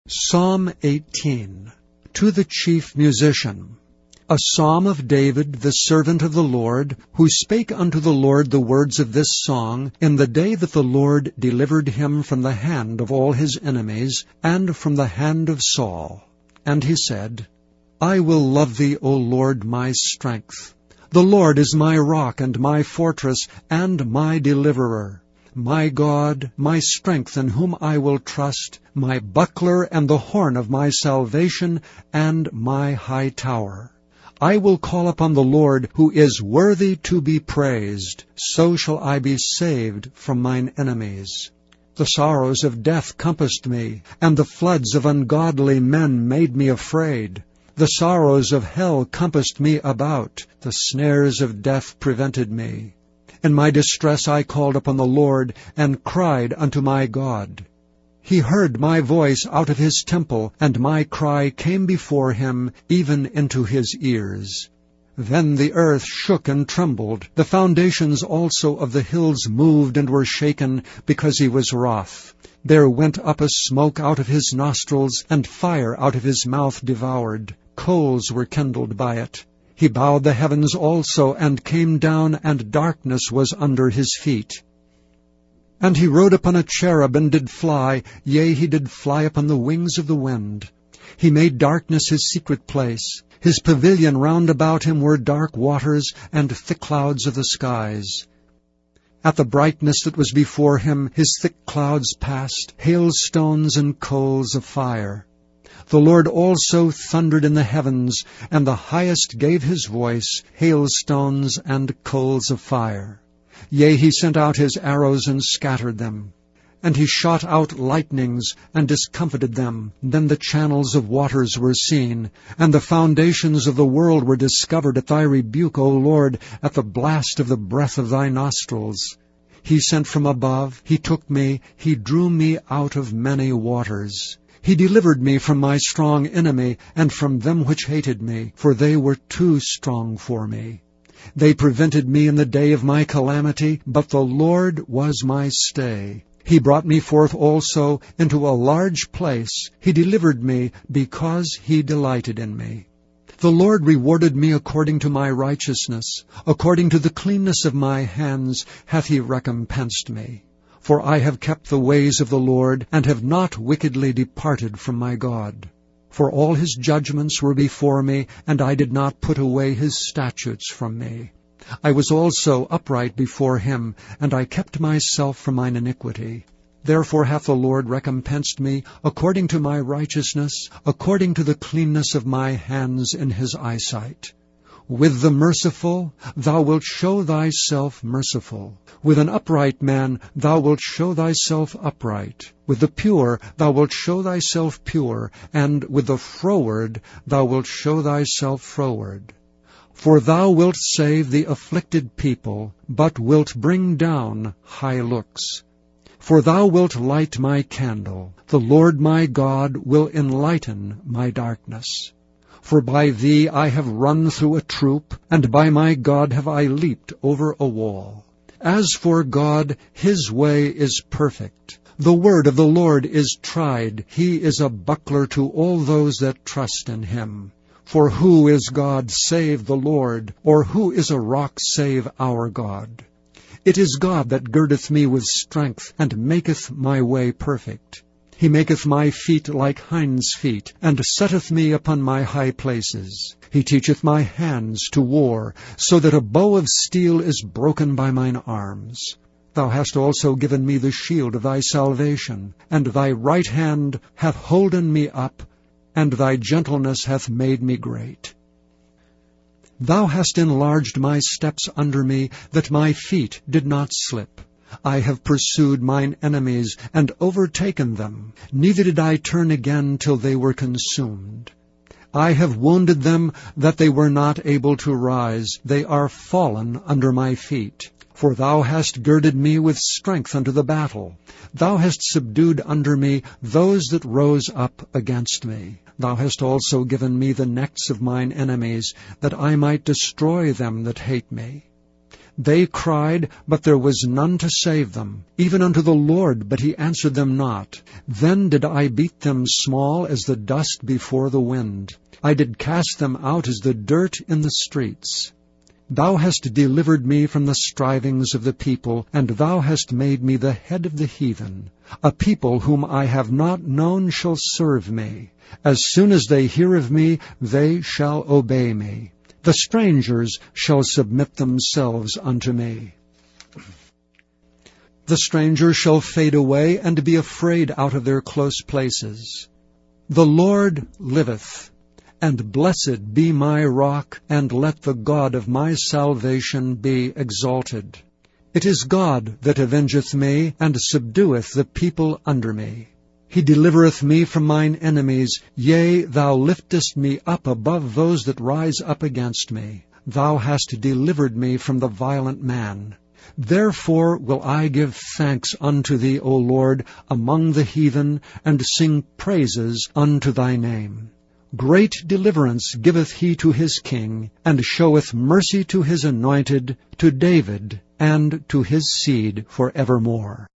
Psalm 18. To the chief musician. A psalm of David, the servant of the Lord, who spake unto the Lord the words of this song in the day that the Lord delivered him from the hand of all his enemies, and from the hand of Saul. And he said, I will love thee, O Lord, my strength. The Lord is my rock and my fortress and my deliverer. My God, my strength, in whom I will trust, my buckler and the horn of my salvation, and my high tower. I will call upon the Lord, who is worthy to be praised. So shall I be saved from mine enemies. The sorrows of death compassed me, and the floods of ungodly men made me afraid. The sorrows of hell compassed me about. The snares of death prevented me. In my distress I called upon the Lord, and cried unto my God. He heard my voice out of his temple, and my cry came before him, even into his ears. Then the earth shook and trembled. The foundations also of the hills moved and were shaken, because he was wroth. There went up a smoke out of his nostrils, and fire out of his mouth devoured. Coals were kindled by it. He bowed the heavens also, and came down, and darkness was under his feet. And he rode upon a cherub, and did fly, yea, he did fly upon the wings of the wind. He made darkness his secret place. His pavilion round about him were dark waters, and thick clouds of the skies. At the brightness that was before him, his thick clouds passed, hailstones and coals of fire. The Lord also thundered in the heavens, and the highest gave his voice, hailstones and coals of fire. Yea, he sent out his arrows and scattered them. And he shot out lightnings and discomfited them. Then the channels of waters were seen, and the foundations of the world were discovered at thy rebuke, O Lord, at the blast of the breath of thy nostrils. He sent from above, he took me, he drew me out of many waters. He delivered me from my strong enemy, and from them which hated me, for they were too strong for me. They prevented me in the day of my calamity, but the Lord was my stay. He brought me forth also into a large place. He delivered me, because he delighted in me. The Lord rewarded me according to my righteousness. According to the cleanness of my hands hath he recompensed me. For I have kept the ways of the Lord, and have not wickedly departed from my God. For all his judgments were before me, and I did not put away his statutes from me. I was also upright before him, and I kept myself from mine iniquity. Therefore hath the Lord recompensed me according to my righteousness, according to the cleanness of my hands in his eyesight. With the merciful thou wilt show thyself merciful. With an upright man thou wilt show thyself upright. With the pure thou wilt show thyself pure, and with the froward thou wilt show thyself froward. For thou wilt save the afflicted people, but wilt bring down high looks. For thou wilt light my candle. The Lord my God will enlighten my darkness. For by thee I have run through a troop, and by my God have I leaped over a wall. As for God, his way is perfect. The word of the Lord is tried. He is a buckler to all those that trust in him. For who is God save the Lord? Or who is a rock save our God? It is God that girdeth me with strength, and maketh my way perfect. He maketh my feet like hinds' feet, and setteth me upon my high places. He teacheth my hands to war, so that a bow of steel is broken by mine arms. Thou hast also given me the shield of thy salvation, and thy right hand hath holden me up, and thy gentleness hath made me great. Thou hast enlarged my steps under me, that my feet did not slip. I have pursued mine enemies, and overtaken them. Neither did I turn again till they were consumed. I have wounded them, that they were not able to rise. They are fallen under my feet. For thou hast girded me with strength unto the battle. Thou hast subdued under me those that rose up against me. Thou hast also given me the necks of mine enemies, that I might destroy them that hate me. They cried, but there was none to save them, even unto the Lord, but he answered them not. Then did I beat them small as the dust before the wind. I did cast them out as the dirt in the streets. Thou hast delivered me from the strivings of the people, and thou hast made me the head of the heathen. A people whom I have not known shall serve me. As soon as they hear of me, they shall obey me. The strangers shall submit themselves unto me. The strangers shall fade away, and be afraid out of their close places. The Lord liveth. And blessed be my rock, and let the God of my salvation be exalted. It is God that avengeth me, and subdueth the people under me. He delivereth me from mine enemies. Yea, thou liftest me up above those that rise up against me. Thou hast delivered me from the violent man. Therefore will I give thanks unto thee, O Lord, among the heathen, and sing praises unto thy name. Great deliverance giveth he to his king, and showeth mercy to his anointed, to David, and to his seed for evermore.